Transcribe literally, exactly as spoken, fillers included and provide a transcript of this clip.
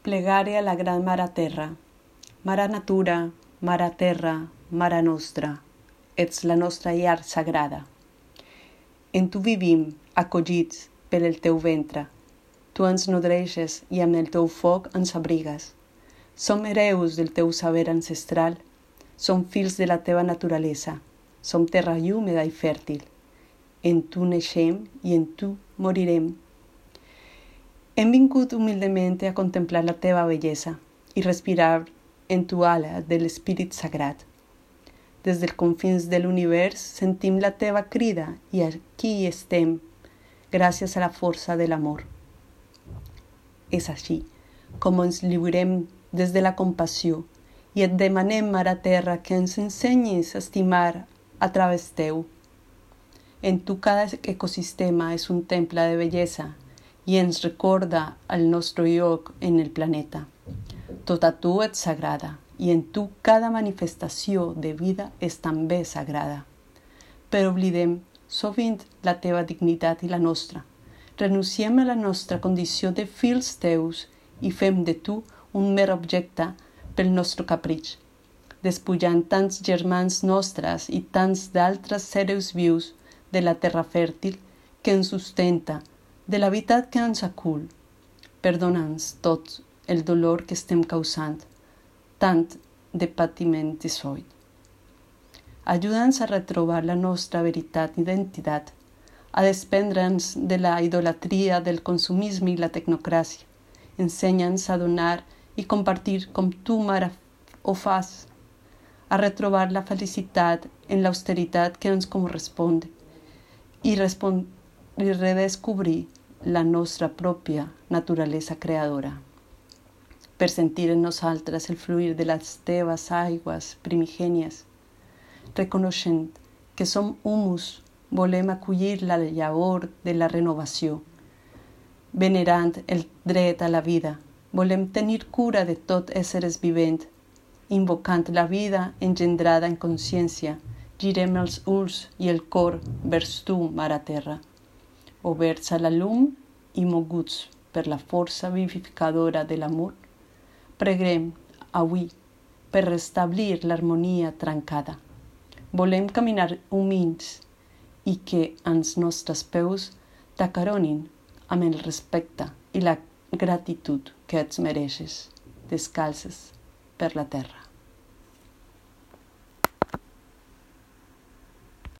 Plegària a la Gran Mare Terra. Mare Natura, Mare Terra, Mare Nostra, ets la nostra llar sagrada. En tu vivim, acollits per el teu ventre. Tu ens nodreixes i amb el teu foc ens abrigues. Som hereus del teu saber ancestral. Som fills de la teva naturalesa. Som terra llúmida i fèrtil. En tu neixem i en tu morirem. Hem vingut humilment a contemplar la teva bellesa i respirar en tu ala de l'Espírit Sagrat. Des dels confins de l'univers sentim la teva crida i aquí estem, gràcies a la força de l'amor. És així com ens lliurem des de la compassió i et demanem, Mare Terra, que ens ensenyis a estimar a través teu. En tu cada ecosistema és un temple de bellesa i ens recorda el nostre lloc en el planeta. Tota tu ets sagrada i en tu cada manifestació de vida és també sagrada. Però oblidem sovint la teva dignitat i la nostra. Renunciem a la nostra condició de fills teus i fem de tu un mer objecte pel nostre capritx, despullant tants germans nostres i tants d'altres seres vius de la terra fèrtil que ens sustenta, de l'habitat que ens acull. Perdona'ns tot el dolor que estem causant, tant de patiment i soll. Ajuda'ns a retrobar la nostra veritat i identitat, a desprendre'ns de la idolatria del consumisme i la tecnocràcia. Ensenya'ns a donar i compartir com tu, Mare, ho fas, a retrobar la felicitat en l'austeritat que ens correspon i, respon- i redescobrir la nostra pròpia naturalesa creadora, per sentir en nosaltres el fluir de les teves aigües primigènies. Reconeixent que som humus, volem acollir la llavor de la renovació. Venerant el dret a la vida, volem tenir cura de tot éssers vivent. Invocant la vida engendrada en consciència, girem els ulls i el cor vers tu, Mare Terra, oberts a la llum i moguts per la força vivificadora de l'amor. Preguem avui per restablir l'harmonia trencada. Volem caminar humils i que els nostres peus t'acaronin amb el respecte i la gratitud que ets mereixes, descalces per la terra.